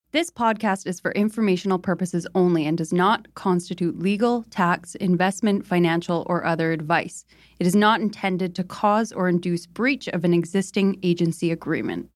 This podcast is for informational purposes only and does not constitute legal, tax, investment, financial, or other advice. It is not intended to cause or induce breach of an existing agency agreement.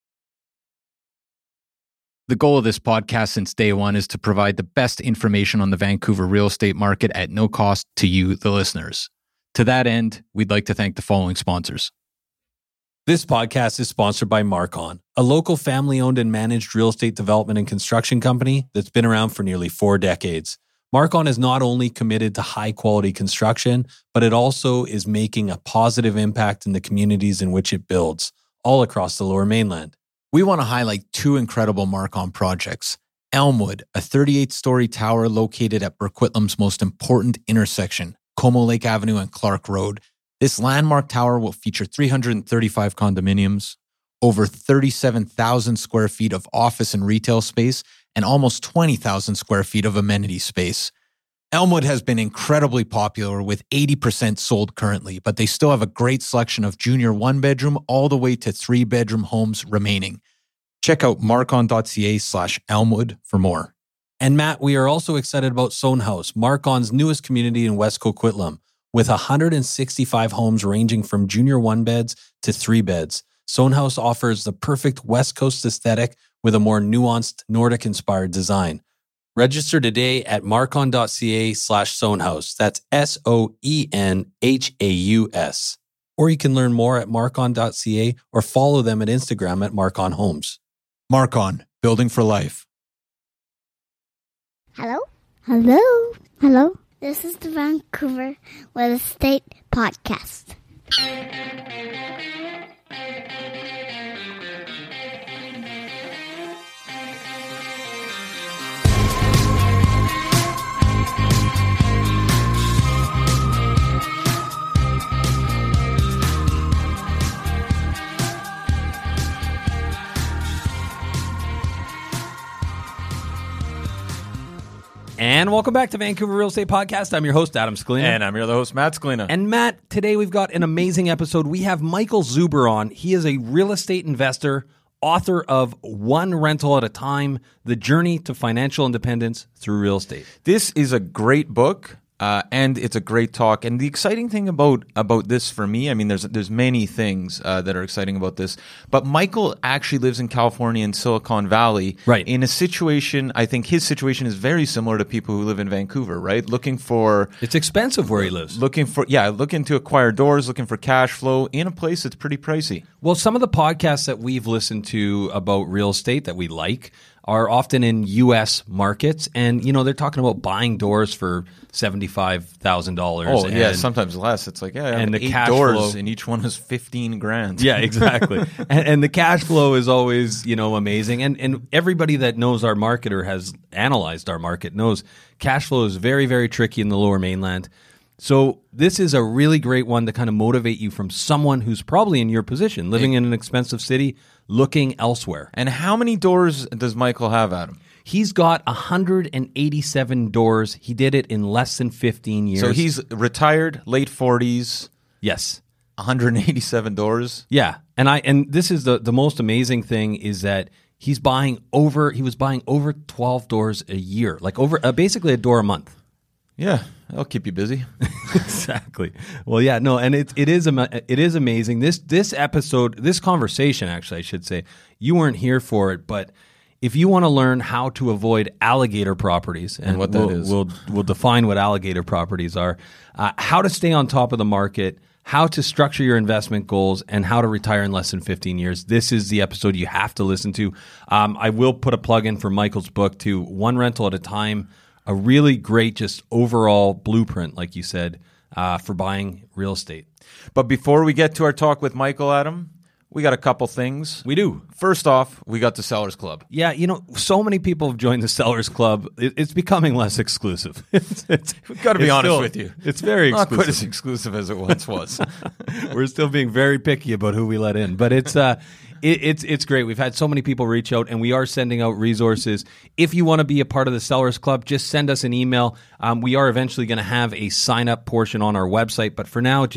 The goal of this podcast since day one is to provide the best information on the Vancouver real estate market at no cost to you, the listeners. To that end, we'd like to thank the following sponsors. This podcast is sponsored by Marcon, a local family-owned and managed real estate development and construction company that's been around for nearly 4 decades. Marcon is not only committed to high-quality construction, but it also is making a positive impact in the communities in which it builds, all across the Lower Mainland. We want to highlight 2 incredible Marcon projects. Elmwood, a 38-story tower located at Burquitlam's most important intersection, Como Lake Avenue and Clark Road. This landmark tower will feature 335 condominiums, over 37,000 square feet of office and retail space, and almost 20,000 square feet of amenity space. Elmwood has been incredibly popular with 80% sold currently, but they still have a great selection of junior 1-bedroom all the way to 3-bedroom homes remaining. Check out marcon.ca/Elmwood for more. And Matt, we are also excited about Sohn House, Marcon's newest community in West Coquitlam. With 165 homes ranging from junior 1-beds to 3-beds, Sohn House offers the perfect West Coast aesthetic with a more nuanced Nordic-inspired design. Register today at marcon.ca/Sohnhaus. That's SOENHAUS. Or you can learn more at marcon.ca or follow them at Instagram at Marcon Homes. Marcon, building for life. Hello? Hello? Hello? This is the Vancouver Real Estate Podcast. And welcome back to Vancouver Real Estate Podcast. I'm your host, Adam Scalina. And I'm your other host, Matt Scalina. And Matt, today we've got an amazing episode. We have Michael Zuber on. He is a real estate investor, author of One Rental at a Time, The Journey to Financial Independence Through Real Estate. This is a great book, and it's a great talk. And the exciting thing about this for me, I mean, there's many things that are exciting about this, but Michael actually lives in California in Silicon Valley. Right. In a situation, I think his situation is very similar to people who live in Vancouver, right? Looking for... It's expensive where he lives. Looking to acquire doors, looking for cash flow in a place that's pretty pricey. Well, some of the podcasts that we've listened to about real estate that we like are often in U.S. markets, and they're talking about buying doors for $75,000. Oh, yeah, sometimes less. It's like, and the 8 cash doors, flow, and each one is $15,000. Yeah, exactly. and the cash flow is always, amazing. And everybody that knows our market or has analyzed our market knows cash flow is very, very tricky in the Lower Mainland. So this is a really great one to kind of motivate you from someone who's probably in your position, living in an expensive city, looking elsewhere. And how many doors does Michael have, Adam? He's got 187 doors. He did it in less than 15 years. So he's retired, late 40s. Yes. 187 doors. Yeah. And this is the most amazing thing is that he was buying over 12 doors a year, like basically a door a month. Yeah, that'll keep you busy. Exactly. Well, yeah, no, and it is amazing. This episode, this conversation, actually, I should say, you weren't here for it, but if you want to learn how to avoid alligator properties, and what that is, we'll define what alligator properties are, how to stay on top of the market, how to structure your investment goals, and how to retire in less than 15 years. This is the episode you have to listen to. I will put a plug in for Michael's book too, One Rental at a Time. A really great just overall blueprint, like you said, for buying real estate. But before we get to our talk with Michael, Adam, we got a couple things. We do. First off, we got the Sellers Club. Yeah, so many people have joined the Sellers Club. It's becoming less exclusive. We've got to be honest with you. It's very exclusive. Not quite as exclusive as it once was. We're still being very picky about who we let in. But it's great. We've had so many people reach out, and we are sending out resources. If you want to be a part of the Sellers Club, just send us an email. We are eventually going to have a sign-up portion on our website. But for now, just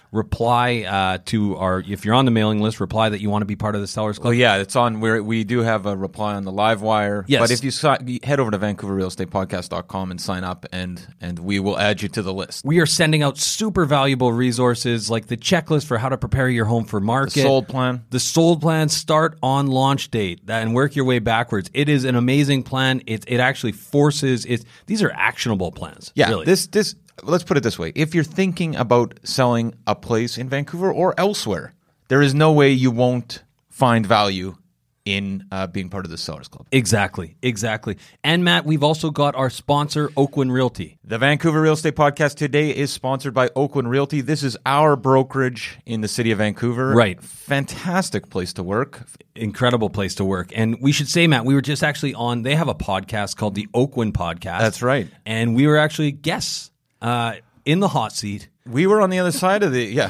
reply to our, if you're on the mailing list, reply that you want to be part of the Sellers Club. Oh yeah, it's on where we do have a reply on the live wire. Yes. But if you head over to VancouverRealEstatePodcast.com and sign up, and we will add you to the list. We are sending out super valuable resources like the checklist for how to prepare your home for market. The sold plan. The sold plan, start on launch date and work your way backwards. It is an amazing plan. It actually forces it. These are actionable plans. Yeah, really. this let's put it this way. If you're thinking about selling a place in Vancouver or elsewhere, there is no way you won't find value in being part of the Sellers Club. Exactly. And Matt, we've also got our sponsor, Oakwyn Realty. The Vancouver Real Estate Podcast today is sponsored by Oakwyn Realty. This is our brokerage in the city of Vancouver. Right. Fantastic place to work. Incredible place to work. And we should say, Matt, we were just actually on, they have a podcast called the Oakwyn Podcast. That's right. And we were actually guests in the hot seat. We were on the other side of the,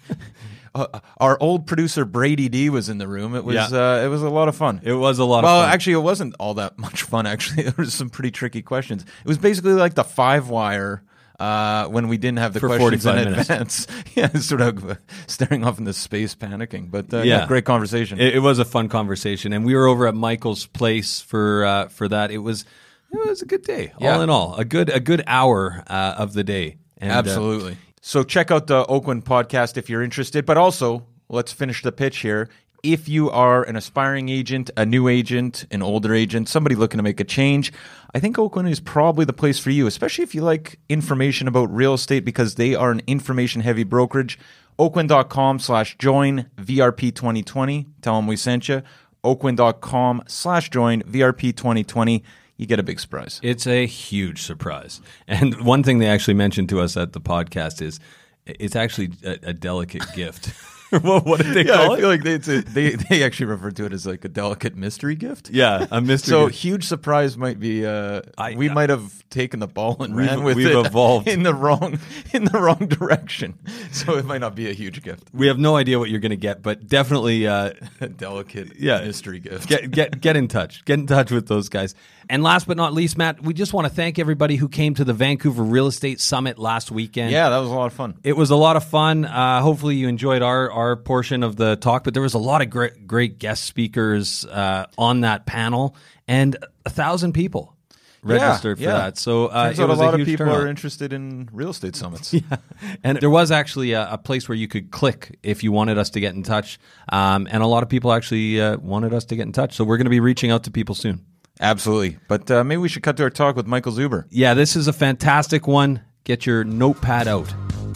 our old producer Brady D was in the room. It was it was a lot of fun. It was a lot of Well, fun. actually, it wasn't all that much fun. Actually, there was some pretty tricky questions. It was basically like the 5-wire when we didn't have the For questions in 45 minutes. advance. Yeah, sort of staring off into space, panicking. But great conversation. It was a fun conversation, and we were over at Michael's place for that. It was a good day, all in all, a good hour of the day. And, Absolutely. So check out the Oakwyn Podcast if you're interested. But also, let's finish the pitch here. If you are an aspiring agent, a new agent, an older agent, somebody looking to make a change, I think Oakwyn is probably the place for you, especially if you like information about real estate, because they are an information-heavy brokerage. Oakwyn.com/join VRP 2020. Tell them we sent you. Oakwyn.com/join VRP 2020. You get a big surprise. It's a huge surprise. And one thing they actually mentioned to us at the podcast is it's actually a delicate gift. What did they call I it? feel like they actually refer to it as like a delicate mystery gift. Yeah, a mystery So gift. huge surprise might be we might have taken the ball and ran with we've it evolved. in the wrong direction. So it might not be a huge gift. We have no idea what you're going to get, but definitely A delicate mystery gift. get in touch. Get in touch with those guys. And last but not least, Matt, we just want to thank everybody who came to the Vancouver Real Estate Summit last weekend. Yeah, that was a lot of fun. It was a lot of fun. Hopefully you enjoyed our portion of the talk, but there was a lot of great guest speakers on that panel, and 1,000 people registered for that. So turns it out was a lot of huge people turnout. are interested in real estate summits. And there was actually a place where you could click if you wanted us to get in touch, and a lot of people actually wanted us to get in touch. So we're going to be reaching out to people soon. Absolutely. But maybe we should cut to our talk with Michael Zuber. Yeah, this is a fantastic one. Get your notepad out.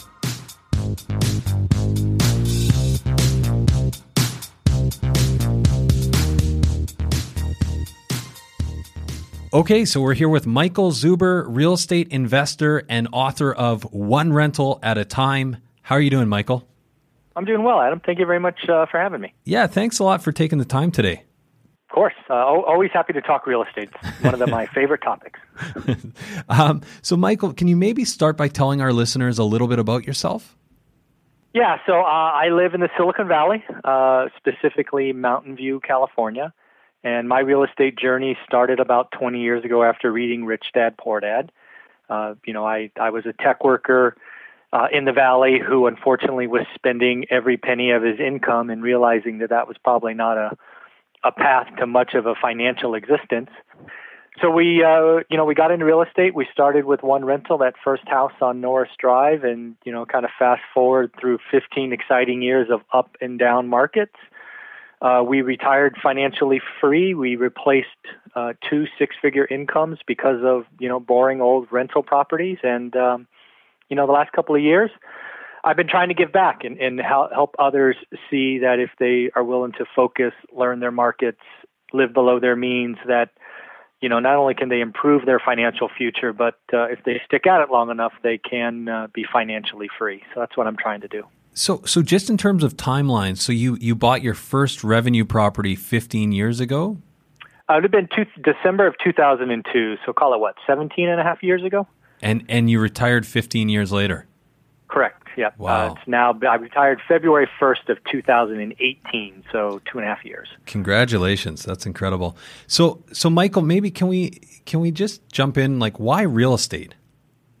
Okay, so we're here with Michael Zuber, real estate investor and author of One Rental at a Time. How are you doing, Michael? I'm doing well, Adam. Thank you very much for having me. Yeah, thanks a lot for taking the time today. Of course. Always happy to talk real estate. It's one of my favorite topics. So, Michael, can you maybe start by telling our listeners a little bit about yourself? Yeah, so I live in the Silicon Valley, specifically Mountain View, California. And my real estate journey started about 20 years ago after reading Rich Dad, Poor Dad. I was a tech worker in the Valley who unfortunately was spending every penny of his income and realizing that was probably not a path to much of a financial existence. So we got into real estate. We started with One Rental, that first house on Norris Drive, and, kind of fast forward through 15 exciting years of up and down markets. We retired financially free. We replaced 2 six-figure incomes because of, boring old rental properties. And, the last couple of years, I've been trying to give back and help others see that if they are willing to focus, learn their markets, live below their means, that, not only can they improve their financial future, but if they stick at it long enough, they can be financially free. So that's what I'm trying to do. So just in terms of timelines, so you bought your first revenue property 15 years ago? It would have been December of 2002, so call it 17 and a half years ago? And you retired 15 years later? Correct, yeah. Wow. I retired February 1st of 2018, so 2.5 years. Congratulations, that's incredible. So Michael, maybe can we just jump in, like, why real estate?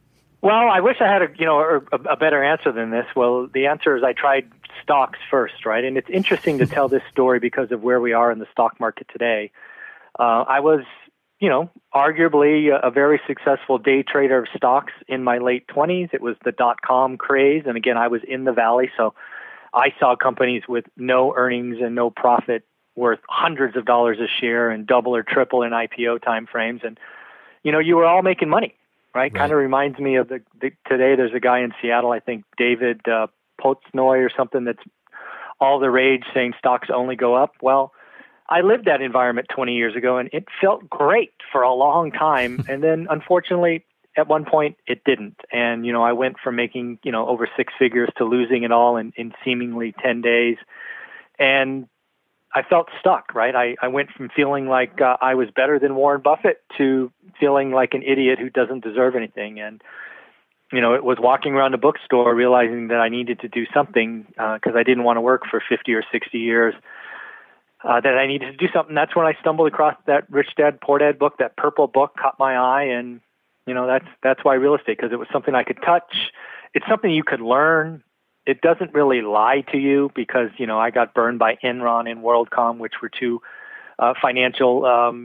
Well, I wish I had a better answer than this. Well, the answer is I tried stocks first, right? And it's interesting to tell this story because of where we are in the stock market today. I was, arguably a very successful day trader of stocks in my late 20s. It was the .com craze. And again, I was in the Valley, so I saw companies with no earnings and no profit worth hundreds of dollars a share and double or triple in IPO timeframes. And, you were all making money, right? Kind of reminds me of today there's a guy in Seattle, I think David Portnoy or something, that's all the rage saying stocks only go up. Well, I lived that environment 20 years ago, and it felt great for a long time. And then, unfortunately, at one point, it didn't. And, I went from making, over six figures to losing it all in seemingly 10 days. And I felt stuck, right? I went from feeling like I was better than Warren Buffett to feeling like an idiot who doesn't deserve anything. And, it was walking around the bookstore realizing that I needed to do something because I didn't want to work for 50 or 60 years. That I needed to do something. That's when I stumbled across that Rich Dad Poor Dad book. That purple book caught my eye, and that's why real estate, because it was something I could touch. It's something you could learn. It doesn't really lie to you because I got burned by Enron and WorldCom, which were two financial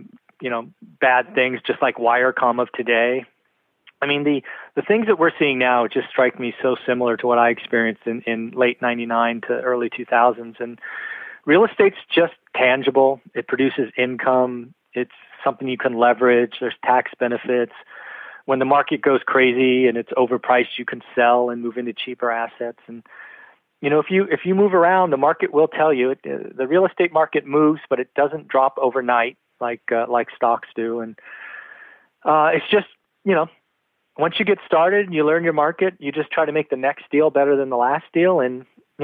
bad things, just like Wirecom of today. I mean, the things that we're seeing now just strike me so similar to what I experienced in late '99 to early 2000s, and real estate's just tangible. It produces income. It's something you can leverage. There's tax benefits. When the market goes crazy and it's overpriced, you can sell and move into cheaper assets. And if you move around, the market will tell you. The real estate market moves, but it doesn't drop overnight like stocks do. And it's just once you get started, you learn your market. You just try to make the next deal better than the last deal, and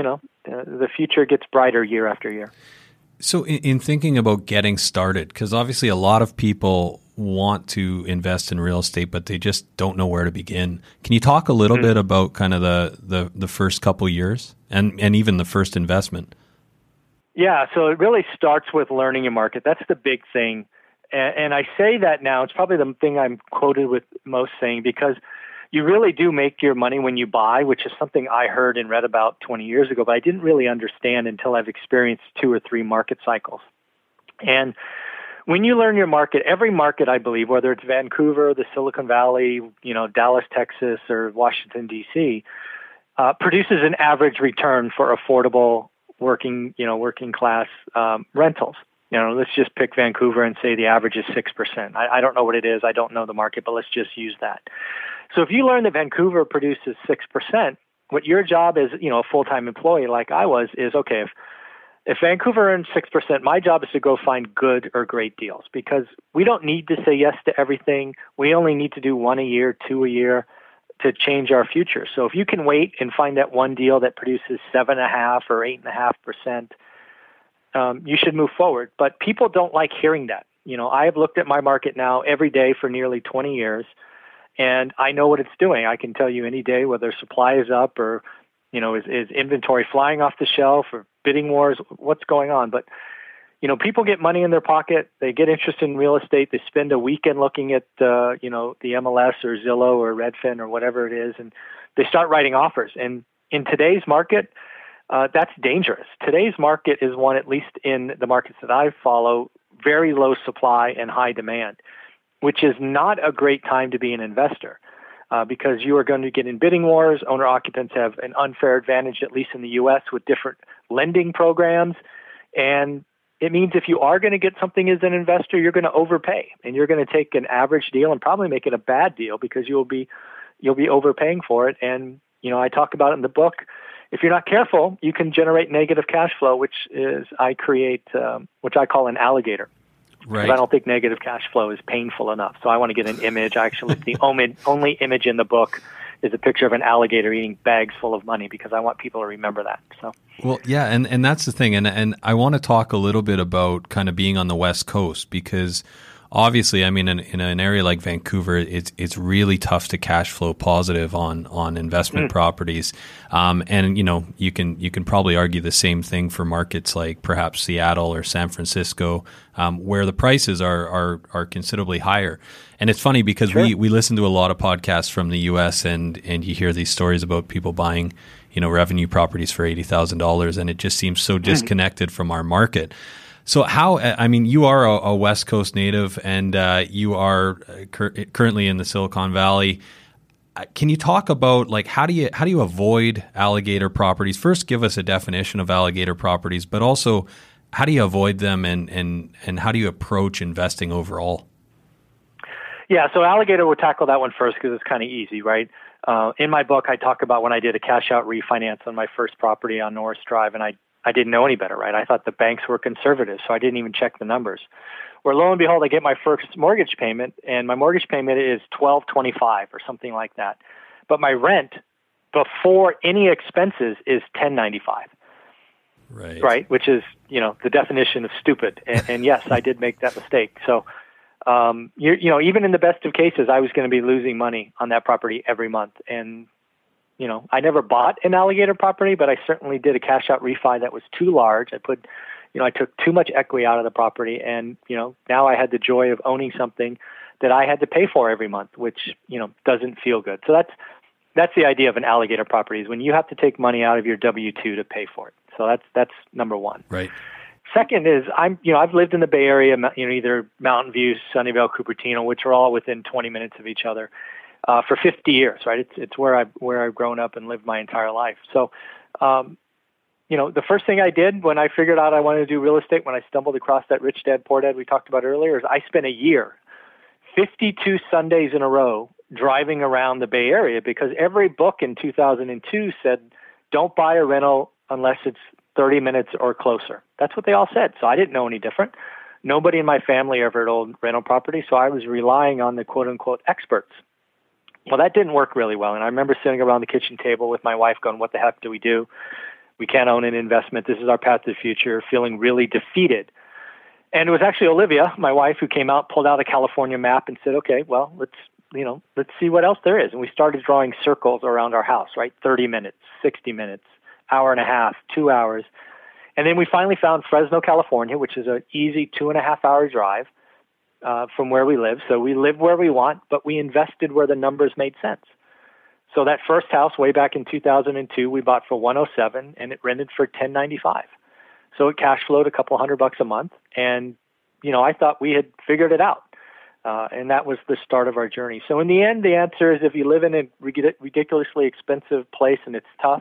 the future gets brighter year after year. So in thinking about getting started, because obviously a lot of people want to invest in real estate, but they just don't know where to begin. Can you talk a little bit about kind of the first couple years and even the first investment? Yeah, so it really starts with learning your market. That's the big thing. And I say that now, it's probably the thing I'm quoted with most saying, because you really do make your money when you buy, which is something I heard and read about 20 years ago, but I didn't really understand until I've experienced 2 or 3 market cycles. And when you learn your market, every market, I believe, whether it's Vancouver, the Silicon Valley, Dallas, Texas, or Washington, D.C., produces an average return for affordable working class rentals. Let's just pick Vancouver and say the average is 6%. I don't know what it is. I don't know the market, but let's just use that. So if you learn that Vancouver produces 6%, what your job as, a full-time employee like I was is, okay, if Vancouver earns 6%, my job is to go find good or great deals, because we don't need to say yes to everything. We only need to do 1 a year, 2 a year to change our future. So if you can wait and find that one deal that produces 7.5 or 8.5%, you should move forward. But people don't like hearing that. I have looked at my market now every day for nearly 20 years, and I know what it's doing. I can tell you any day whether supply is up or, is inventory flying off the shelf or bidding wars, what's going on. But, people get money in their pocket. They get interested in real estate. They spend a weekend looking at, the MLS or Zillow or Redfin or whatever it is, and they start writing offers. And in today's market, that's dangerous. Today's market is one, at least in the markets that I follow, very low supply and high demand, which is not a great time to be an investor because you are going to get in bidding wars. Owner-occupants have an unfair advantage, at least in the U.S., with different lending programs. And it means if you are going to get something as an investor, you're going to overpay, and you're going to take an average deal and probably make it a bad deal because you'll be overpaying for it. And, I talk about it in the book. If you're not careful, you can generate negative cash flow, which I call an alligator. Right. Because I don't think negative cash flow is painful enough. So I want to get an image. Actually, the only image in the book is a picture of an alligator eating bags full of money, because I want people to remember that. So. Well, yeah, and that's the thing. And I want to talk a little bit about kind of being on the West Coast, because Obviously, I mean, in an area like Vancouver, it's really tough to cash flow positive on investment properties, and you can probably argue the same thing for markets like perhaps Seattle or San Francisco, where the prices are considerably higher. And it's funny because we listen to a lot of podcasts from the U.S. and you hear these stories about people buying revenue properties for $80,000, and it just seems so disconnected from our market. So you are a West Coast native, and you are currently in the Silicon Valley. Can you talk about how do you avoid alligator properties? First, give us a definition of alligator properties, but also how do you avoid them, and how do you approach investing overall? Yeah, so alligator, we'll tackle that one first because it's kind of easy, right? In my book, I talk about when I did a cash-out refinance on my first property on Norris Drive, and I didn't know any better, right? I thought the banks were conservative, so I didn't even check the numbers. Where lo and behold, I get my first mortgage payment, and my mortgage payment is $1,225 or something like that. But my rent before any expenses is $1,095. Right? Which is, the definition of stupid. And yes, I did make that mistake. So, even in the best of cases, I was going to be losing money on that property every month. And I never bought an alligator property, but I certainly did a cash out refi that was too large. I took too much equity out of the property, and now I had the joy of owning something that I had to pay for every month, which doesn't feel good. So that's the idea of an alligator property, is when you have to take money out of your W-2 to pay for it. So that's number one. Right. Second is I've lived in the Bay Area, either Mountain View, Sunnyvale, Cupertino, which are all within 20 minutes of each other. For 50 years, right? It's where I've grown up and lived my entire life. So, the first thing I did when I figured out I wanted to do real estate, when I stumbled across that Rich Dad Poor Dad we talked about earlier, is I spent a year, 52 Sundays in a row, driving around the Bay Area, because every book in 2002 said, don't buy a rental unless it's 30 minutes or closer. That's what they all said. So I didn't know any different. Nobody in my family ever owned rental property, so I was relying on the quote-unquote experts. Well, that didn't work really well. And I remember sitting around the kitchen table with my wife going, what the heck do we do? We can't own an investment. This is our path to the future, feeling really defeated. And it was actually Olivia, my wife, who came out, pulled out a California map and said, okay, well, let's see what else there is. And we started drawing circles around our house, right? 30 minutes, 60 minutes, hour and a half, 2 hours. And then we finally found Fresno, California, which is an easy 2.5-hour drive from where we live. So we live where we want, but we invested where the numbers made sense. So that first house way back in 2002, we bought for $107, and it rented for $1,095. So it cash flowed a couple $100 a month. And, I thought we had figured it out. And that was the start of our journey. So in the end, the answer is if you live in a ridiculously expensive place and it's tough,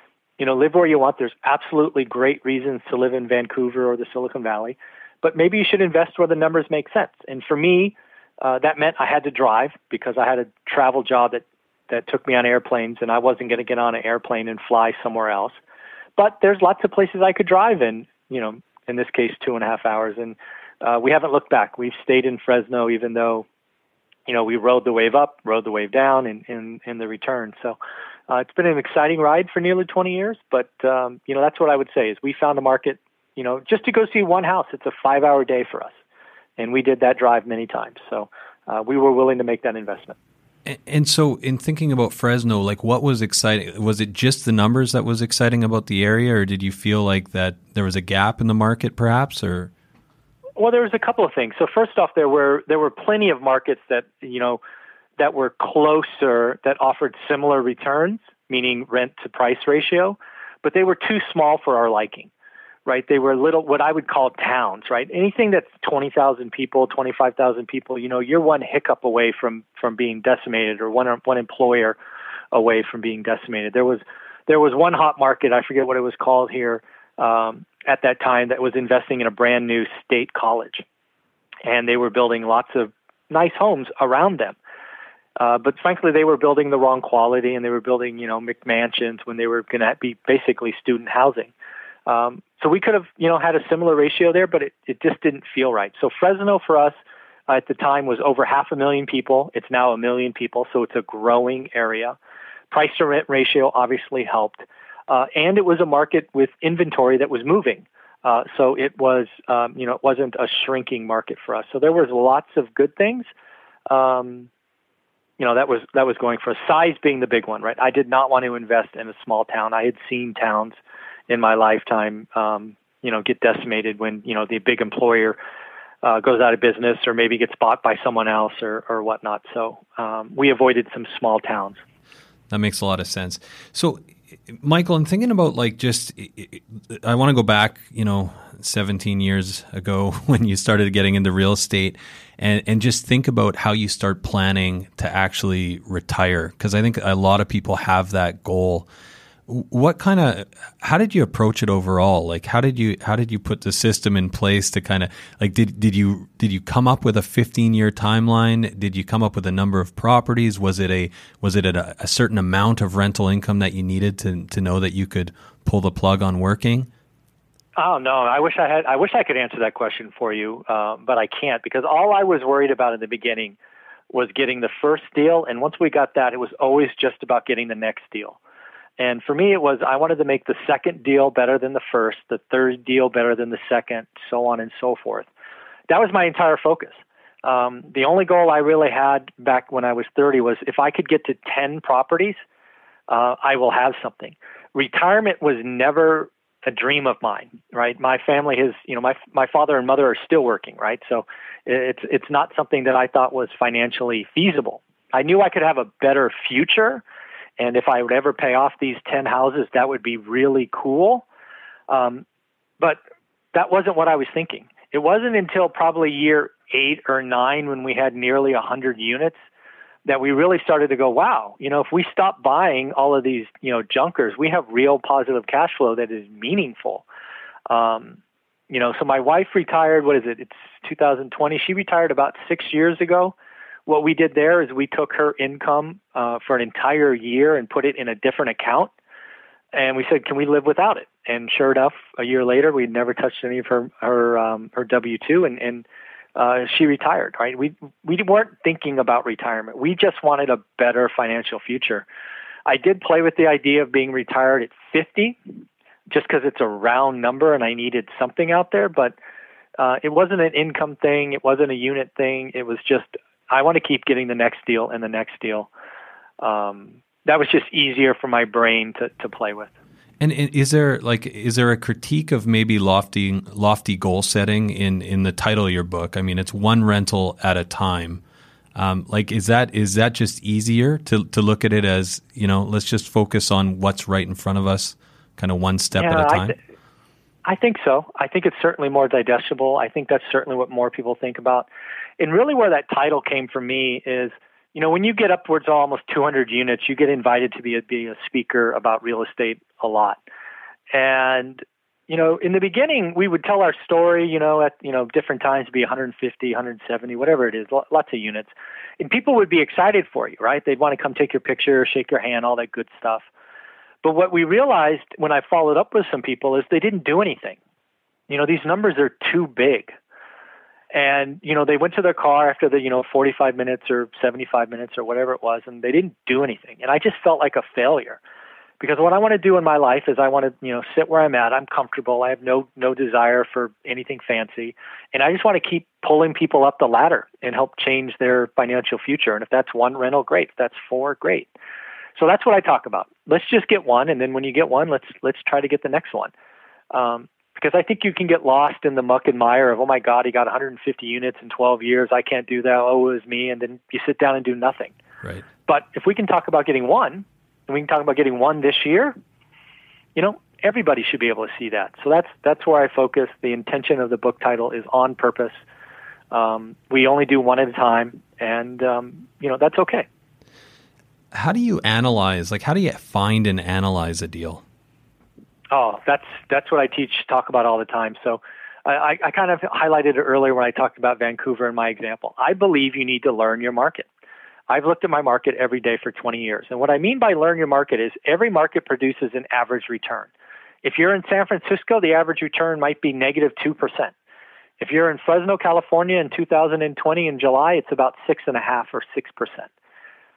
live where you want. There's absolutely great reasons to live in Vancouver or the Silicon Valley. But maybe you should invest where the numbers make sense. And for me, that meant I had to drive because I had a travel job that took me on airplanes, and I wasn't going to get on an airplane and fly somewhere else. But there's lots of places I could drive in, in this case, 2.5 hours. And we haven't looked back. We've stayed in Fresno, even though, we rode the wave up, rode the wave down in the return. So it's been an exciting ride for nearly 20 years. But, that's what I would say is we found a market, just to go see one house. It's a 5-hour day for us. And we did that drive many times. So we were willing to make that investment. And so in thinking about Fresno, what was exciting? Was it just the numbers that was exciting about the area, or did you feel like that there was a gap in the market perhaps, or? Well, there was a couple of things. So first off, there were plenty of markets that, that were closer, that offered similar returns, meaning rent to price ratio, but they were too small for our liking. Right, they were little, what I would call towns. Right, anything that's 20,000 people, 25,000 people, you're one hiccup away from being decimated, or one employer away from being decimated. There was one hot market, I forget what it was called here at that time, that was investing in a brand new state college, and they were building lots of nice homes around them. But frankly, they were building the wrong quality, and they were building McMansions when they were going to be basically student housing. So we could have, had a similar ratio there, but it just didn't feel right. So Fresno for us at the time was over 500,000 people. It's now 1 million people, so it's a growing area. Price to rent ratio obviously helped. And it was a market with inventory that was moving. So it was, it wasn't a shrinking market for us. So there was lots of good things. That was going for size being the big one, right? I did not want to invest in a small town. I had seen towns in my lifetime, get decimated when, the big employer goes out of business or maybe gets bought by someone else or whatnot. So we avoided some small towns. That makes a lot of sense. So, Michael, I'm thinking about I want to go back, 17 years ago when you started getting into real estate and just think about how you start planning to actually retire. Because I think a lot of people have that goal. How did you approach it overall? Like, how did you put the system in place to kind of did you come up with a 15-year timeline? Did you come up with a number of properties? Was it a certain amount of rental income that you needed to know that you could pull the plug on working? Oh no, I wish I could answer that question for you, but I can't, because all I was worried about in the beginning was getting the first deal, and once we got that, it was always just about getting the next deal. And for me, it was I wanted to make the second deal better than the first, the third deal better than the second, so on and so forth. That was my entire focus. The only goal I really had back when I was 30 was if I could get to 10 properties, I will have something. Retirement was never a dream of mine, right? My family has, my father and mother are still working, right? So it's not something that I thought was financially feasible. I knew I could have a better future, and if I would ever pay off these 10 houses, that would be really cool. But that wasn't what I was thinking. It wasn't until probably year 8 or 9 when we had nearly 100 units that we really started to go, wow, if we stop buying all of these, junkers, we have real positive cash flow that is meaningful. So my wife retired, it's 2020. She retired about 6 years ago. What we did there is we took her income for an entire year and put it in a different account. And we said, can we live without it? And sure enough, a year later, we'd never touched any of her W-2 and she retired, right? We weren't thinking about retirement. We just wanted a better financial future. I did play with the idea of being retired at 50 just because it's a round number and I needed something out there, but it wasn't an income thing. It wasn't a unit thing. It was just, I want to keep getting the next deal and the next deal. That was just easier for my brain to play with. And is there a critique of maybe lofty goal setting in the title of your book? I mean, it's one rental at a time. Is that just easier to look at it as, let's just focus on what's right in front of us, kind of one step at a time? I think so. I think it's certainly more digestible. I think that's certainly what more people think about. And really where that title came from me is, when you get upwards of almost 200 units, you get invited to be a speaker about real estate a lot. And, in the beginning, we would tell our story, at, different times, be 150, 170, whatever it is, lots of units. And people would be excited for you, right? They'd want to come take your picture, shake your hand, all that good stuff. But what we realized when I followed up with some people is they didn't do anything. These numbers are too big. And, they went to their car after the, 45 minutes or 75 minutes or whatever it was, and they didn't do anything. And I just felt like a failure because what I want to do in my life is I want to, sit where I'm at. I'm comfortable. I have no desire for anything fancy. And I just want to keep pulling people up the ladder and help change their financial future. And if that's one rental, great. If that's 4, great. So that's what I talk about. Let's just get one. And then when you get one, let's try to get the next one. Because I think you can get lost in the muck and mire of, oh my God, he got 150 units in 12 years. I can't do that. Oh, it was me. And then you sit down and do nothing. Right. But if we can talk about getting one, and we can talk about getting one this year, everybody should be able to see that. So that's where I focus. The intention of the book title is on purpose. We only do one at a time, and that's okay. How do you analyze? How do you find and analyze a deal? Oh, that's what I talk about all the time. So I kind of highlighted it earlier when I talked about Vancouver in my example. I believe you need to learn your market. I've looked at my market every day for 20 years. And what I mean by learn your market is every market produces an average return. If you're in San Francisco, the average return might be negative 2%. If you're in Fresno, California in 2020 in July, it's about 6.5 or 6%.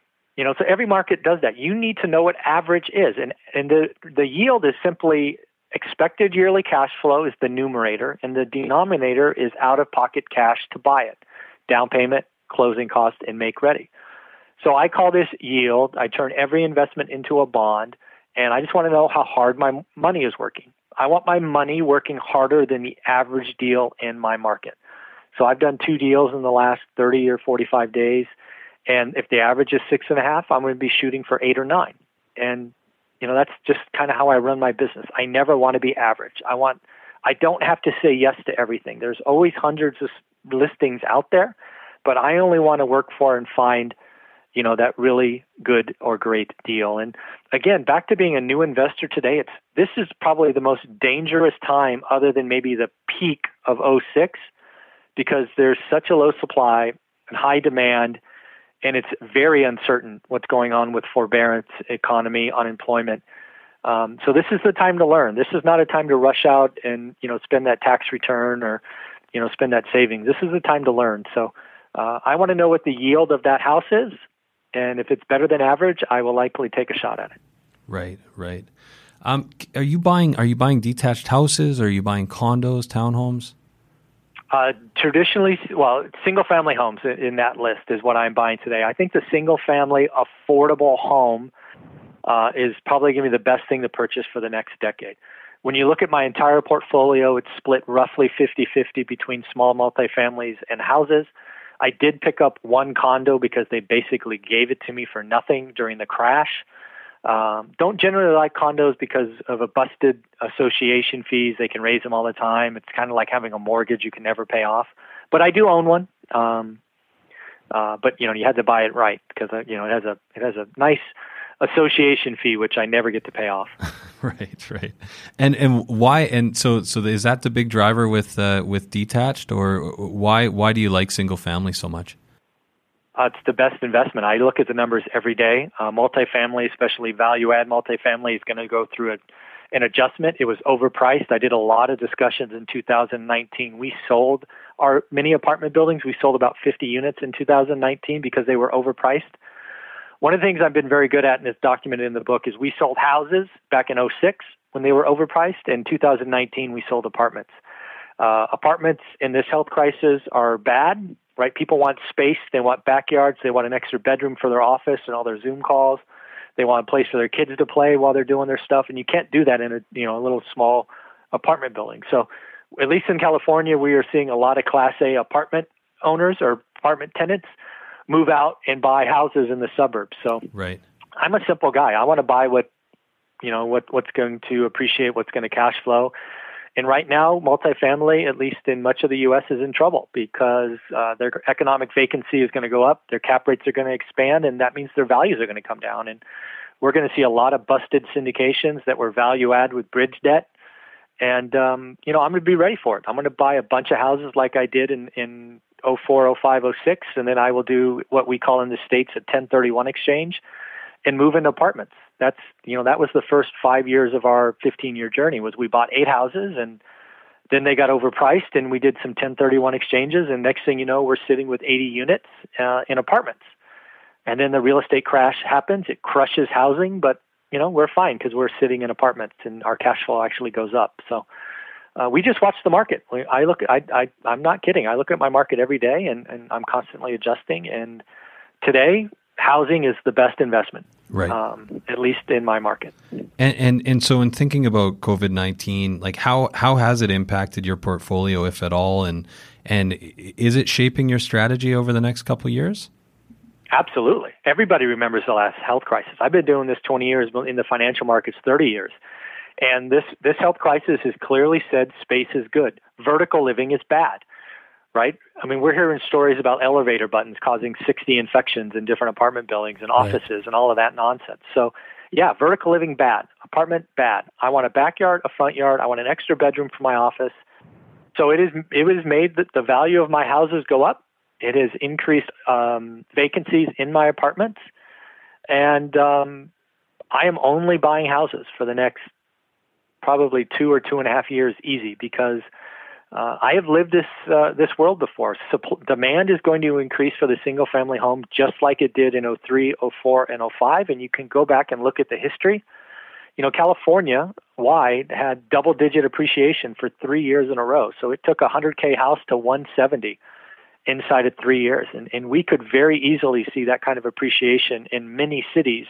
So every market does that. You need to know what average is. And the yield is simply expected yearly cash flow is the numerator, and the denominator is out-of-pocket cash to buy it, down payment, closing cost, and make ready. So I call this yield. I turn every investment into a bond, and I just want to know how hard my money is working. I want my money working harder than the average deal in my market. So I've done 2 deals in the last 30 or 45 days, and if the average is 6.5, I'm going to be shooting for 8 or 9. And that's just kind of how I run my business. I never want to be average. I don't have to say yes to everything. There's always hundreds of listings out there, but I only want to work for and find, that really good or great deal. And again, back to being a new investor today, this is probably the most dangerous time other than maybe the peak of '06, because there's such a low supply and high demand, and it's very uncertain what's going on with forbearance, economy, unemployment. So this is the time to learn. This is not a time to rush out and, spend that tax return or, spend that savings. This is the time to learn. So I want to know what the yield of that house is. And if it's better than average, I will likely take a shot at it. Right. Are you buying detached houses? Or are you buying condos, townhomes? Traditionally, single-family homes in that list is what I'm buying today. I think the single-family affordable home is probably going to be the best thing to purchase for the next decade. When you look at my entire portfolio, it's split roughly 50-50 between small multifamilies and houses. I did pick up one condo because they basically gave it to me for nothing during the crash. Don't generally like condos because of a busted association fees. They can raise them all the time. It's kind of like having a mortgage you can never pay off. But I do own one. But you had to buy it right because it has a nice association fee which I never get to pay off. Right. And why? And so is that the big driver with detached, or why do you like single family so much? It's the best investment. I look at the numbers every day. Multifamily, especially value-add multifamily, is going to go through an adjustment. It was overpriced. I did a lot of discussions in 2019. We sold our mini apartment buildings. We sold about 50 units in 2019 because they were overpriced. One of the things I've been very good at, and it's documented in the book, is we sold houses back in '06 when they were overpriced. In 2019, we sold apartments. Apartments in this health crisis are bad. Right? People want space. They want backyards. They want an extra bedroom for their office and all their Zoom calls. They want a place for their kids to play while they're doing their stuff. And you can't do that in a little small apartment building. So at least in California, we are seeing a lot of Class A apartment owners or apartment tenants move out and buy houses in the suburbs. So right. I'm a simple guy. I want to buy what's going to appreciate, what's going to cash flow. And right now, multifamily, at least in much of the U.S., is in trouble because their economic vacancy is going to go up, their cap rates are going to expand, and that means their values are going to come down. And we're going to see a lot of busted syndications that were value-add with bridge debt. And, I'm going to be ready for it. I'm going to buy a bunch of houses like I did in 04, 05, 06, and then I will do what we call in the States a 1031 exchange and move into apartments. That was the first 5 years of our 15-year journey. Was we bought 8 houses and then they got overpriced and we did some 1031 exchanges, and next thing you know, we're sitting with 80 units in apartments. And then the real estate crash happens. It crushes housing, but we're fine because we're sitting in apartments and our cash flow actually goes up. So we just watch the market. I'm not kidding. I look at my market every day and I'm constantly adjusting. And today, housing is the best investment, right? At least in my market. And so, in thinking about COVID-19, like how has it impacted your portfolio, if at all, and is it shaping your strategy over the next couple of years? Absolutely. Everybody remembers the last health crisis. I've been doing this 20 years, in the financial markets 30 years, and this health crisis has clearly said space is good. Vertical living is bad. Right? I mean, we're hearing stories about elevator buttons causing 60 infections in different apartment buildings and offices and all of that nonsense. So, yeah, vertical living, bad. Apartment, bad. I want a backyard, a front yard. I want an extra bedroom for my office. So it was made that the value of my houses go up. It has increased vacancies in my apartments. And I am only buying houses for the next probably 2 or 2.5 years easy because I have lived this world before. Demand is going to increase for the single-family home just like it did in 03, 04, and 05. And you can go back and look at the history. California wide had double-digit appreciation for 3 years in a row. So it took a 100K house to 170 inside of 3 years. And we could very easily see that kind of appreciation in many cities,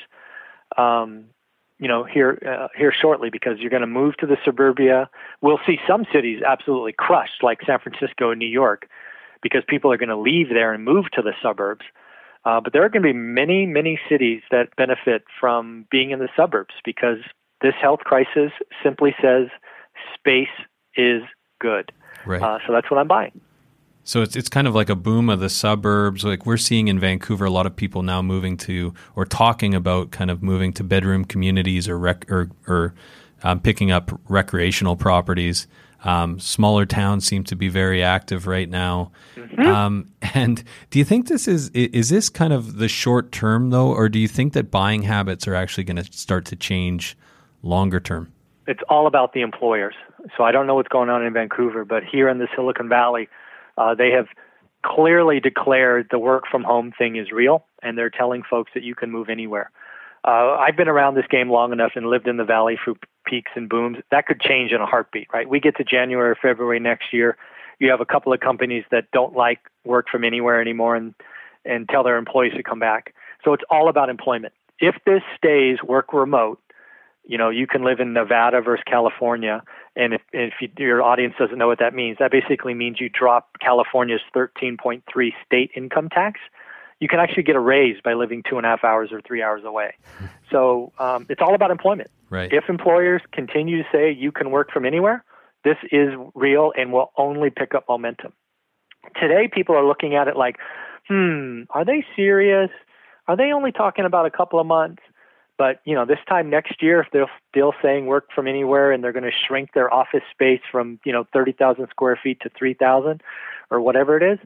here shortly, because you're going to move to the suburbia. We'll see some cities absolutely crushed, like San Francisco and New York, because people are going to leave there and move to the suburbs. But there are going to be many, many cities that benefit from being in the suburbs, because this health crisis simply says space is good. Right. So that's what I'm buying. So it's kind of like a boom of the suburbs. Like we're seeing in Vancouver, a lot of people now moving to or talking about kind of moving to bedroom communities or picking up recreational properties. Smaller towns seem to be very active right now. Mm-hmm. And do you think this is this kind of the short term though, or do you think that buying habits are actually going to start to change longer term? It's all about the employers. So I don't know what's going on in Vancouver, but here in the Silicon Valley, they have clearly declared the work from home thing is real, and they're telling folks that you can move anywhere. I've been around this game long enough and lived in the valley through peaks and booms. That could change in a heartbeat, right? We get to January or February next year. You have a couple of companies that don't like work from anywhere anymore and tell their employees to come back. So it's all about employment. If this stays work remote, you can live in Nevada versus California. And if your audience doesn't know what that means, that basically means you drop California's 13.3 state income tax. You can actually get a raise by living 2.5 hours or 3 hours away. So it's all about employment. Right. If employers continue to say you can work from anywhere, this is real and will only pick up momentum. Today, people are looking at it like, are they serious? Are they only talking about a couple of months? But, this time next year, if they're still saying work from anywhere and they're going to shrink their office space from, 30,000 square feet to 3,000 or whatever it is,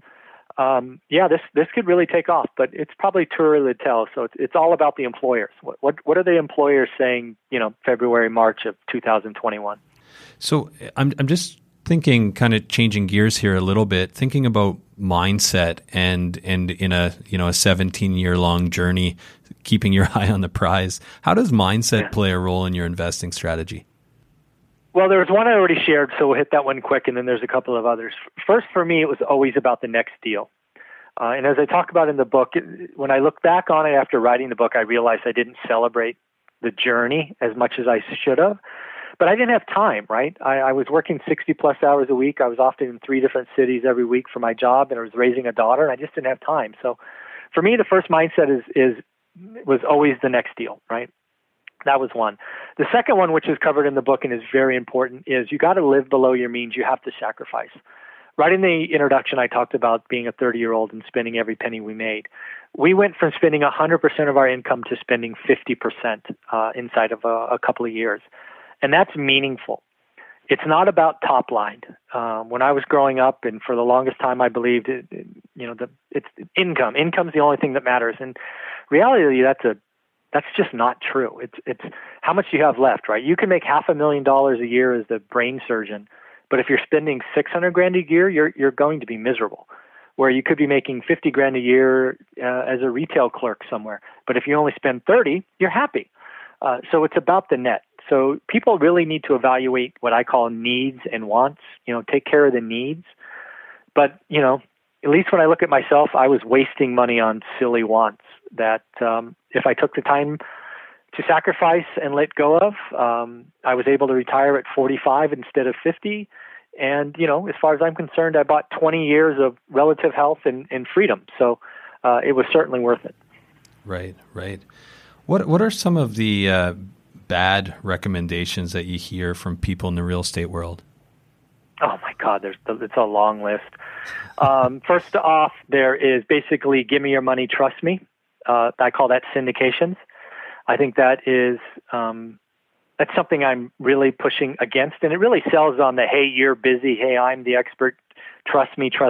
this could really take off. But it's probably too early to tell. So it's all about the employers. What are the employers saying, February, March of 2021? So I'm just thinking, kind of changing gears here a little bit, thinking about mindset and in a 17-year long journey, keeping your eye on the prize. How does mindset play a role in your investing strategy? Well, there was one I already shared, so we'll hit that one quick, and then there's a couple of others. First, for me, it was always about the next deal. And as I talk about in the book, when I look back on it after writing the book, I realized I didn't celebrate the journey as much as I should have. But I didn't have time, right? I was working 60-plus hours a week. I was often in 3 different cities every week for my job, and I was raising a daughter, and I just didn't have time. So for me, the first mindset was always the next deal, right? That was one. The second one, which is covered in the book and is very important, is you got to live below your means. You have to sacrifice. Right in the introduction, I talked about being a 30-year-old and spending every penny we made. We went from spending 100% of our income to spending 50% inside of a couple of years. And that's meaningful. It's not about top line. When I was growing up, and for the longest time, I believed it's income. Income's the only thing that matters. And reality, that's just not true. It's how much you have left, right? You can make $500,000 a year as the brain surgeon, but if you're spending $600,000 a year, you're going to be miserable. Where you could be making $50,000 a year as a retail clerk somewhere, but if you only spend 30, you're happy. So it's about the net. So people really need to evaluate what I call needs and wants, take care of the needs. But, at least when I look at myself, I was wasting money on silly wants that if I took the time to sacrifice and let go of, I was able to retire at 45 instead of 50. And, as far as I'm concerned, I bought 20 years of relative health and freedom. So it was certainly worth it. Right. What are some of the bad recommendations that you hear from people in the real estate world? Oh my God, it's a long list. First off, there is basically give me your money, trust me. I call that syndications. I think that is that's something I'm really pushing against, and it really sells on the hey, you're busy, hey, I'm the expert, trust me.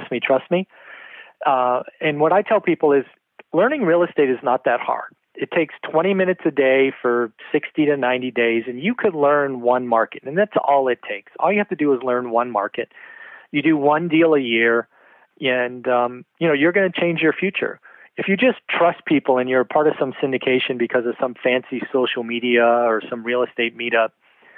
And what I tell people is learning real estate is not that hard. It takes 20 minutes a day for 60 to 90 days, and you could learn one market, and that's all it takes. All you have to do is learn one market. You do one deal a year, and you're going to change your future. if you just trust people and you're part of some syndication because of some fancy social media or some real estate meetup,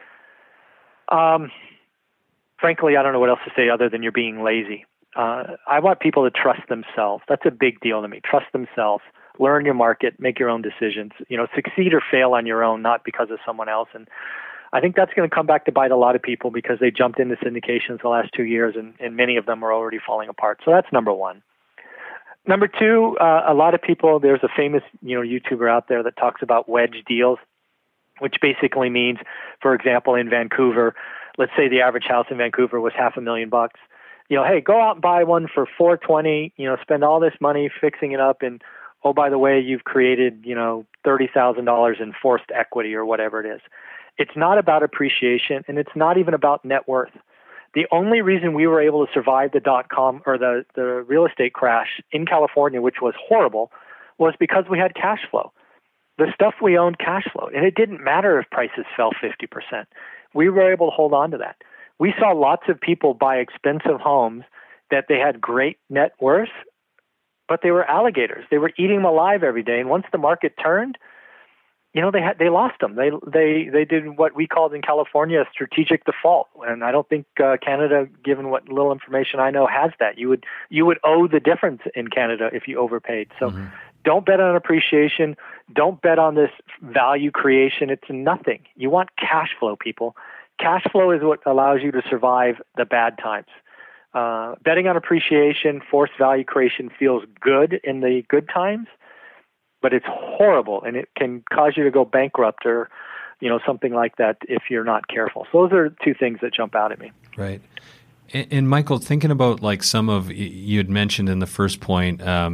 frankly, I don't know what else to say other than you're being lazy. I want people to trust themselves. That's a big deal to me. Trust themselves. Learn your market. Make your own decisions. Succeed or fail on your own, not because of someone else. And I think that's going to come back to bite a lot of people because they jumped into syndications the last 2 years, and many of them are already falling apart. So that's number one. Number two, a lot of people, there's a famous YouTuber out there that talks about wedge deals, which basically means, for example, in Vancouver, let's say the average house in Vancouver was $500,000. Hey, go out and buy one for $420. Spend all this money fixing it up, and oh, by the way, you've created $30,000 in forced equity or whatever it is. It's not about appreciation, and it's not even about net worth. The only reason we were able to survive the .com or the real estate crash in California, which was horrible, was because we had cash flow. The stuff we owned cash flow, and it didn't matter if prices fell 50%. We were able to hold on to that. We saw lots of people buy expensive homes that they had great net worth, but they were alligators. They were eating them alive every day. And once the market turned, they lost them. They did what we called in California a strategic default. And I don't think Canada, given what little information I know, has that. You would owe the difference in Canada if you overpaid. So don't bet on appreciation. Don't bet on this value creation. It's nothing. You want cash flow, people. Cash flow is what allows you to survive the bad times. Betting on appreciation, forced value creation feels good in the good times, but it's horrible, and it can cause you to go bankrupt or, something like that if you're not careful. So those are two things that jump out at me. Right. And Michael, thinking about like some of you had mentioned in the first point,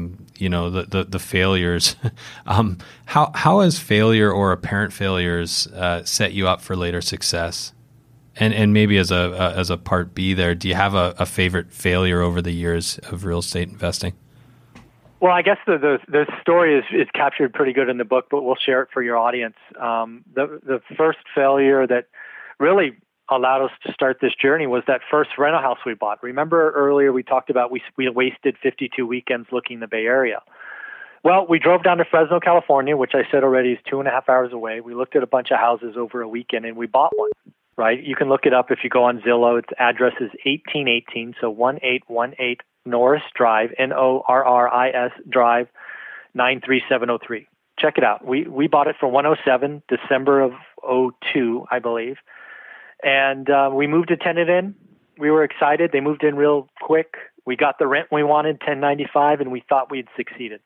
the failures. How has failure or apparent failures set you up for later success? And maybe as a part B there, do you have a favorite failure over the years of real estate investing? Well, I guess the story is captured pretty good in the book, but we'll share it for your audience. The first failure that really allowed us to start this journey was that first rental house we bought. Remember earlier we talked about we wasted 52 weekends looking in the Bay Area. Well, we drove down to Fresno, California, which I said already is 2.5 hours away. We looked at a bunch of houses over a weekend, and we bought one. Right? You can look it up if you go on Zillow. Its address is 1818, so 1818 Norris Drive, Norris Drive, 93703. Check it out. We bought it for $107, December of 2002, I believe. And we moved a tenant in. We were excited. They moved in real quick. We got the rent we wanted, 1095, and we thought we'd succeeded.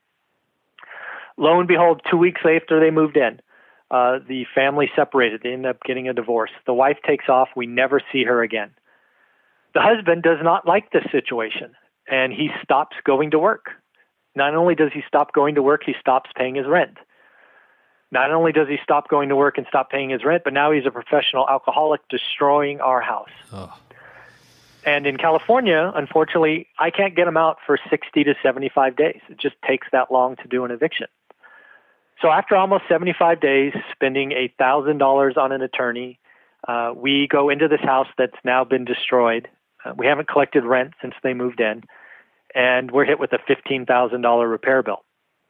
Lo and behold, 2 weeks after they moved in, the family separated. They ended up getting a divorce. The wife takes off. We never see her again. The husband does not like this situation, and he stops going to work. Not only does he stop going to work, he stops paying his rent. Not only does he stop going to work and stop paying his rent, but now he's a professional alcoholic destroying our house. Oh. And in California, unfortunately, I can't get him out for 60 to 75 days. It just takes that long to do an eviction. So after almost 75 days, spending $1,000 on an attorney, we go into this house that's now been destroyed. We haven't collected rent since they moved in, and we're hit with a $15,000 repair bill.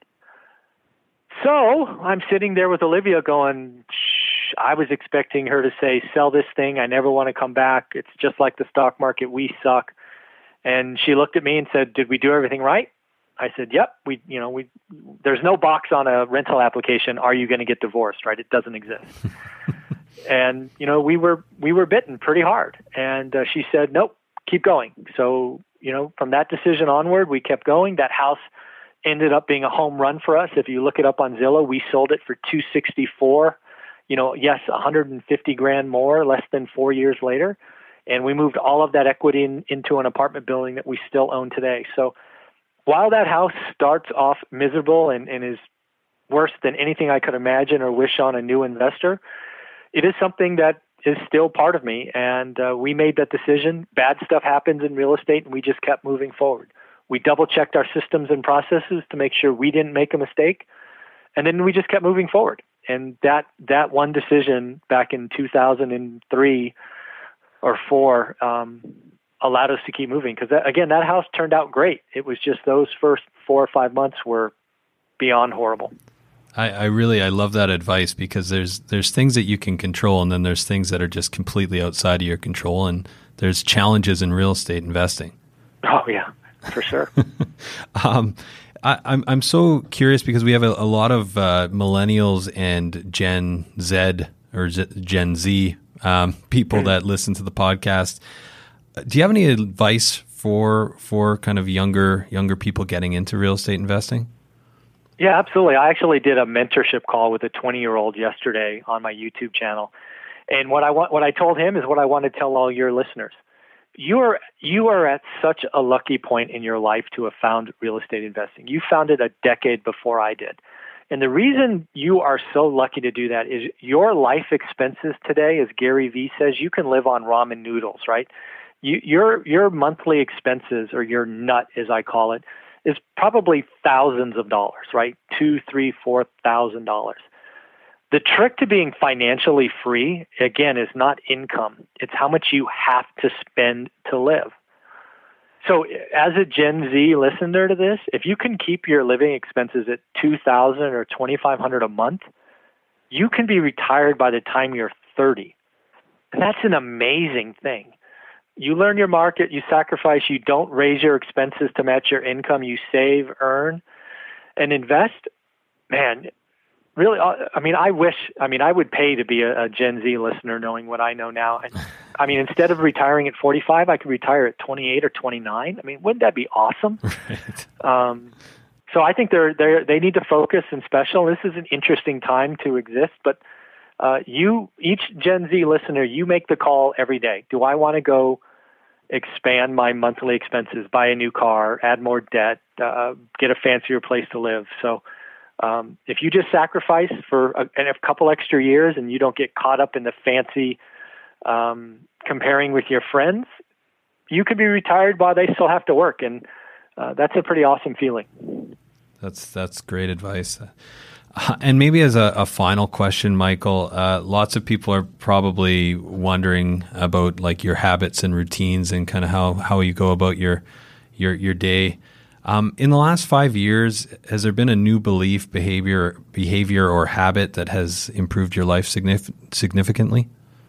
So I'm sitting there with Olivia going, shh, I was expecting her to say, sell this thing. I never want to come back. It's just like the stock market. We suck. And she looked at me and said, did we do everything right? I said, yep. There's no box on a rental application. Are you going to get divorced? Right? It doesn't exist. And, we were bitten pretty hard. And she said, nope, keep going. So, from that decision onward, we kept going. That house ended up being a home run for us. If you look it up on Zillow, we sold it for $264. Yes, $150,000 more, less than 4 years later. And we moved all of that equity into an apartment building that we still own today. So while that house starts off miserable and is worse than anything I could imagine or wish on a new investor, it is something that is still part of me. And we made that decision. Bad stuff happens in real estate, and we just kept moving forward. We double-checked our systems and processes to make sure we didn't make a mistake. And then we just kept moving forward. And that one decision back in 2003 or 4 allowed us to keep moving. Because, again, that house turned out great. It was just those first 4 or 5 months were beyond horrible. I love that advice, because there's things that you can control, and then there's things that are just completely outside of your control, and there's challenges in real estate investing. Oh yeah, for sure. I'm so curious, because we have a lot of millennials and Gen Z or Gen Z people that listen to the podcast. Do you have any advice for kind of younger people getting into real estate investing? Yeah, absolutely. I actually did a mentorship call with a 20-year-old yesterday on my YouTube channel. And what I told him is what I want to tell all your listeners. You are at such a lucky point in your life to have found real estate investing. You found it a decade before I did. And the reason you are so lucky to do that is your life expenses today, as Gary Vee says, you can live on ramen noodles, right? Your monthly expenses, or your nut, as I call it, is probably thousands of dollars, right? $2,000, $3,000, $4,000. The trick to being financially free, again, is not income. It's how much you have to spend to live. So as a Gen Z listener to this, if you can keep your living expenses at $2,000 or $2,500 a month, you can be retired by the time you're 30. And that's an amazing thing. You learn your market, you sacrifice, you don't raise your expenses to match your income, you save, earn, and invest. Man, really, I would pay to be a Gen Z listener knowing what I know now. I mean, instead of retiring at 45, I could retire at 28 or 29. I mean, wouldn't that be awesome? Right. So I think they need to focus and special. This is an interesting time to exist, but each Gen Z listener, you make the call every day. Do I want to go expand my monthly expenses, buy a new car, add more debt, get a fancier place to live? So if you just sacrifice for a couple extra years and you don't get caught up in the fancy comparing with your friends, you could be retired while they still have to work. And that's a pretty awesome feeling. That's great advice. And maybe as a final question, Michael, lots of people are probably wondering about like your habits and routines and kind of how you go about your day. In the last 5 years, has there been a new belief, behavior, or habit that has improved your life significantly?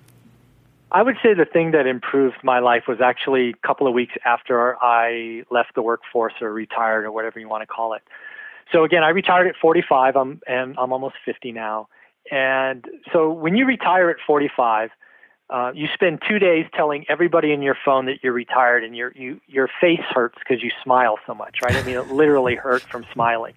I would say the thing that improved my life was actually a couple of weeks after I left the workforce or retired or whatever you want to call it. So again, I retired at 45, and I'm almost 50 now. And so when you retire at 45, you spend 2 days telling everybody in your phone that you're retired, and your face hurts because you smile so much, right? I mean, it literally hurt from smiling.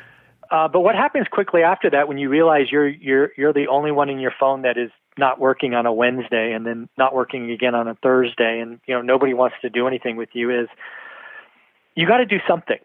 But what happens quickly after that, when you realize you're the only one in your phone that is not working on a Wednesday and then not working again on a Thursday, and nobody wants to do anything with you, is you got to do something.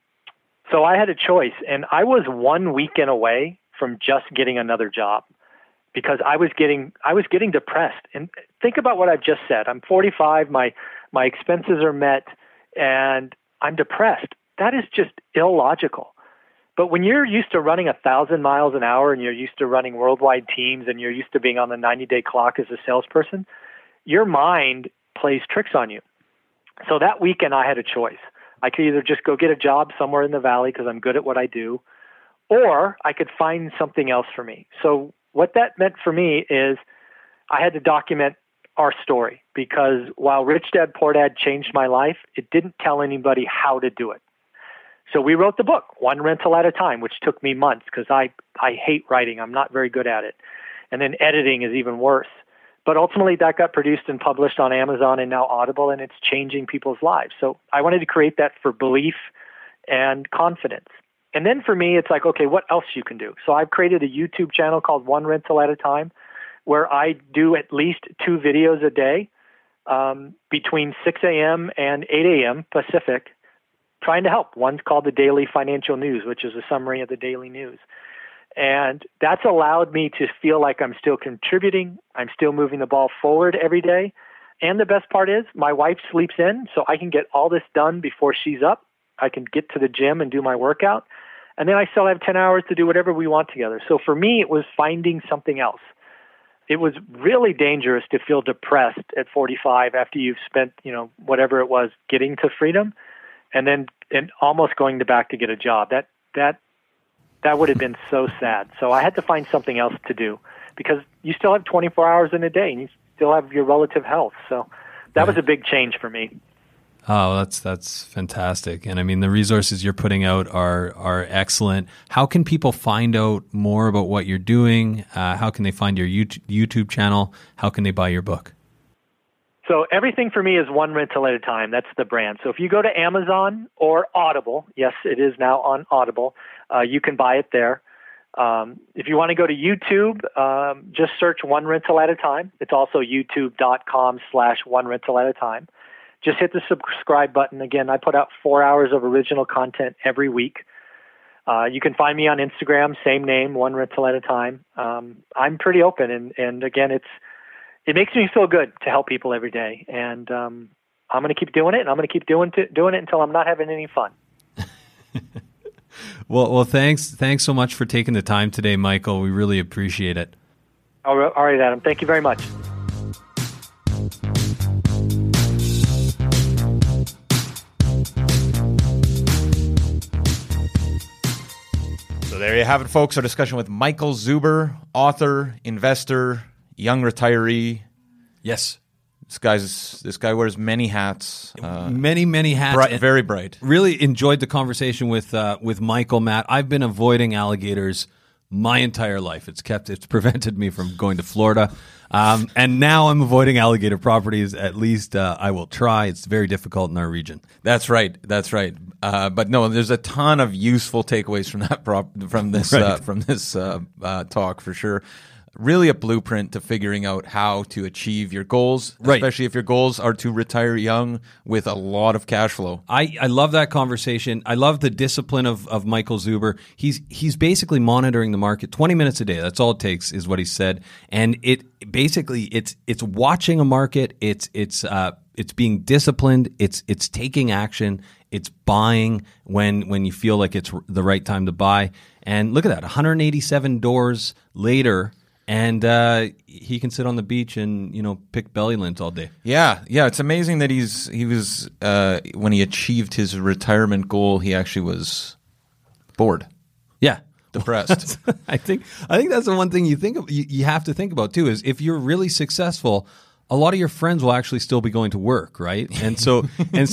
So I had a choice, and I was 1 weekend away from just getting another job because I was getting depressed. And think about what I've just said. I'm 45, my expenses are met, and I'm depressed. That is just illogical. But when you're used to running 1,000 miles an hour and you're used to running worldwide teams and you're used to being on the 90-day clock as a salesperson, your mind plays tricks on you. So that weekend I had a choice. I could either just go get a job somewhere in the valley because I'm good at what I do, or I could find something else for me. So what that meant for me is I had to document our story, because while Rich Dad Poor Dad changed my life, it didn't tell anybody how to do it. So we wrote the book, One Rental at a Time, which took me months because I hate writing. I'm not very good at it. And then editing is even worse. But ultimately, that got produced and published on Amazon and now Audible, and it's changing people's lives. So I wanted to create that for belief and confidence. And then for me, it's like, okay, what else you can do? So I've created a YouTube channel called One Rental at a Time, where I do at least 2 videos a day between 6 a.m. and 8 a.m. Pacific, trying to help. One's called the Daily Financial News, which is a summary of the daily news. And that's allowed me to feel like I'm still contributing. I'm still moving the ball forward every day. And the best part is my wife sleeps in, so I can get all this done before she's up. I can get to the gym and do my workout. And then I still have 10 hours to do whatever we want together. So for me, it was finding something else. It was really dangerous to feel depressed at 45 after you've spent, whatever it was, getting to freedom and then almost going back to get a job. That That would have been so sad. So I had to find something else to do because you still have 24 hours in a day and you still have your relative health. So that was a big change for me. Oh, that's fantastic. And I mean, the resources you're putting out are excellent. How can people find out more about what you're doing? How can they find your YouTube channel? How can they buy your book? So everything for me is one rental at a time. That's the brand. So if you go to Amazon or Audible, yes, it is now on Audible, you can buy it there. If you want to go to YouTube, just search One Rental at a Time. It's also youtube.com/one rental at a time. Just hit the subscribe button. Again, I put out 4 hours of original content every week. You can find me on Instagram, same name, One Rental at a Time. I'm pretty open, and again, it makes me feel good to help people every day. And I'm going to keep doing it, and I'm going to keep doing it until I'm not having any fun. Well, thanks so much for taking the time today, Michael. We really appreciate it. All right, Adam. Thank you very much. So there you have it, folks. Our discussion with Michael Zuber, author, investor, young retiree. Yes. This guy wears many hats. Many hats. Very bright. Really enjoyed the conversation with Michael, Matt. I've been avoiding alligators my entire life. It's prevented me from going to Florida. And now I'm avoiding alligator properties. At least I will try. It's very difficult in our region. That's right. But no, there's a ton of useful takeaways from this talk for sure. Really a blueprint to figuring out how to achieve your goals, especially if your goals are to retire young with a lot of cash flow. I love that conversation. I love the discipline of Michael Zuber. He's basically monitoring the market 20 minutes a day. That's all it takes, is what he said. And it's watching a market. It's being disciplined. It's taking action. It's buying when you feel like it's the right time to buy. And look at that, 187 doors later. And he can sit on the beach and pick belly lint all day. Yeah. It's amazing that he was when he achieved his retirement goal, he actually was bored. Yeah, depressed. I think that's the one thing you have to think about too. Is if you're really successful, a lot of your friends will actually still be going to work, right? And so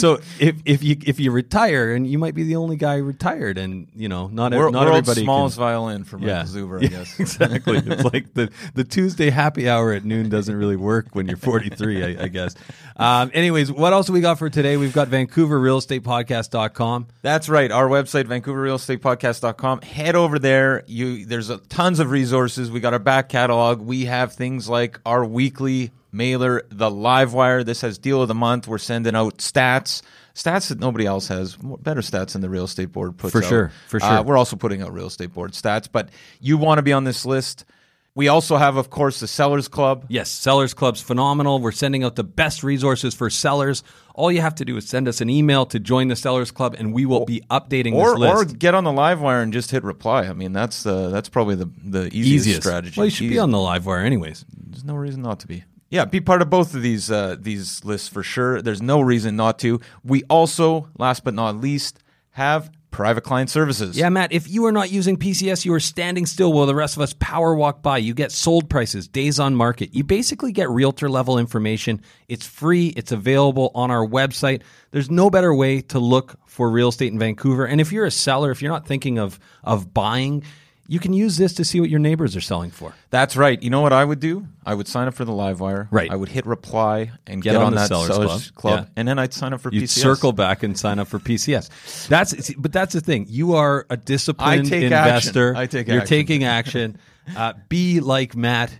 if you retire, and you might be the only guy retired, and not everybody. Smallest violin for Michael Zuber, I guess. Exactly. It's like the Tuesday happy hour at noon doesn't really work when you're 43, I guess. Anyways, what else do we got for today? We've got VancouverRealEstatePodcast.com. That's right. Our website, VancouverRealEstatePodcast.com. Head over there. There's tons of resources. We got our back catalog. We have things like our weekly mailer, the Livewire. This has deal of the month. We're sending out stats that nobody else has. Better stats than the Real Estate Board puts out. For sure. We're also putting out Real Estate Board stats, but you want to be on this list. We also have, of course, the Sellers Club. Yes, Sellers Club's phenomenal. We're sending out the best resources for sellers. All you have to do is send us an email to join the Sellers Club, and we will be updating this list. Or get on the Livewire and just hit reply. I mean, that's probably the easiest strategy. Well, you should be on the Livewire anyways. There's no reason not to be. Yeah, be part of both of these lists for sure. There's no reason not to. We also, last but not least, have private client services. Yeah, Matt, if you are not using PCS, you are standing still while the rest of us power walk by. You get sold prices, days on market. You basically get realtor level information. It's free. It's available on our website. There's no better way to look for real estate in Vancouver. And if you're a seller, if you're not thinking of buying, you can use this to see what your neighbors are selling for. That's right. You know what I would do? I would sign up for the Livewire. Right. I would hit reply and get on that Sellers Club. Yeah. And then I'd sign up for PCS. You'd circle back and sign up for PCS. But that's the thing. You are a disciplined investor. I take You're action. taking action. Be like Matt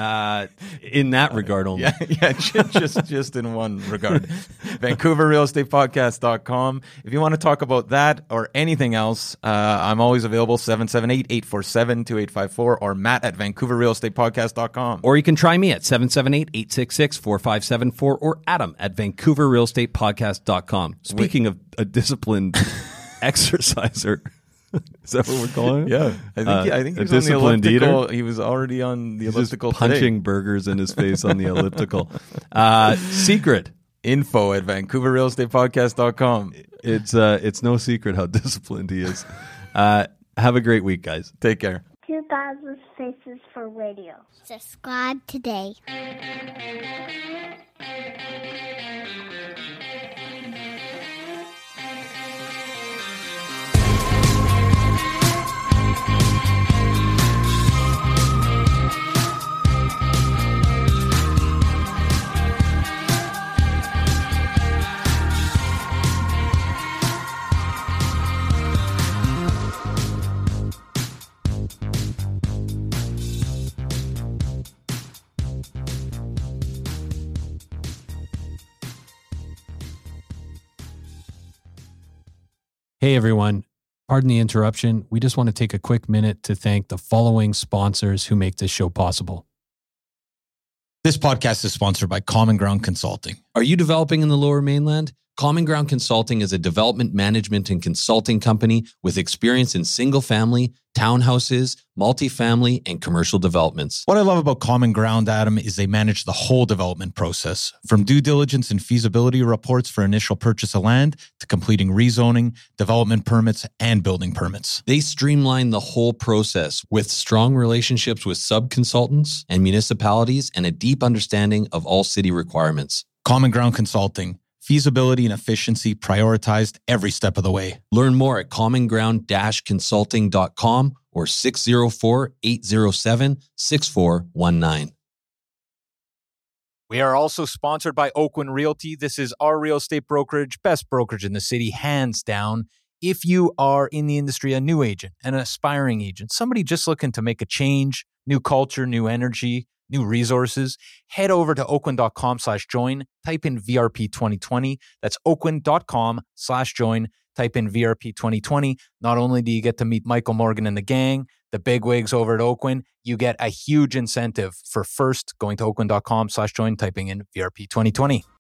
in that regard only. Yeah, just in one regard. VancouverRealEstatePodcast.com. If you want to talk about that or anything else, I'm always available, 778-847-2854 or Matt at VancouverRealEstatePodcast.com. Or you can try me at 778-866-4574 or Adam at VancouverRealEstatePodcast.com. Speaking of a disciplined exerciser. Is that what we're calling it? Yeah, I think he was on the elliptical. He was already on the elliptical today. Punching burgers in his face on the elliptical. Secret info at VancouverRealEstatePodcast.com. It's no secret how disciplined he is. Have a great week, guys. Take care. 2000 Faces for Radio. Subscribe today. Hey everyone, pardon the interruption. We just want to take a quick minute to thank the following sponsors who make this show possible. This podcast is sponsored by Common Ground Consulting. Are you developing in the Lower Mainland? Common Ground Consulting is a development management and consulting company with experience in single-family, townhouses, multifamily, and commercial developments. What I love about Common Ground, Adam, is they manage the whole development process, from due diligence and feasibility reports for initial purchase of land to completing rezoning, development permits, and building permits. They streamline the whole process with strong relationships with sub-consultants and municipalities and a deep understanding of all city requirements. Common Ground Consulting. Feasibility and efficiency prioritized every step of the way. Learn more at commonground-consulting.com or 604-807-6419. We are also sponsored by Oakwyn Realty. This is our real estate brokerage, best brokerage in the city, hands down. If you are in the industry, a new agent, an aspiring agent, somebody just looking to make a change, new culture, new energy, new resources, head over to oakwyn.com/join, type in VRP 2020. That's oakwyn.com/join, type in VRP 2020. Not only do you get to meet Michael Morgan and the gang, the bigwigs over at Oakwyn, you get a huge incentive for first going to oakwyn.com/join, typing in VRP 2020.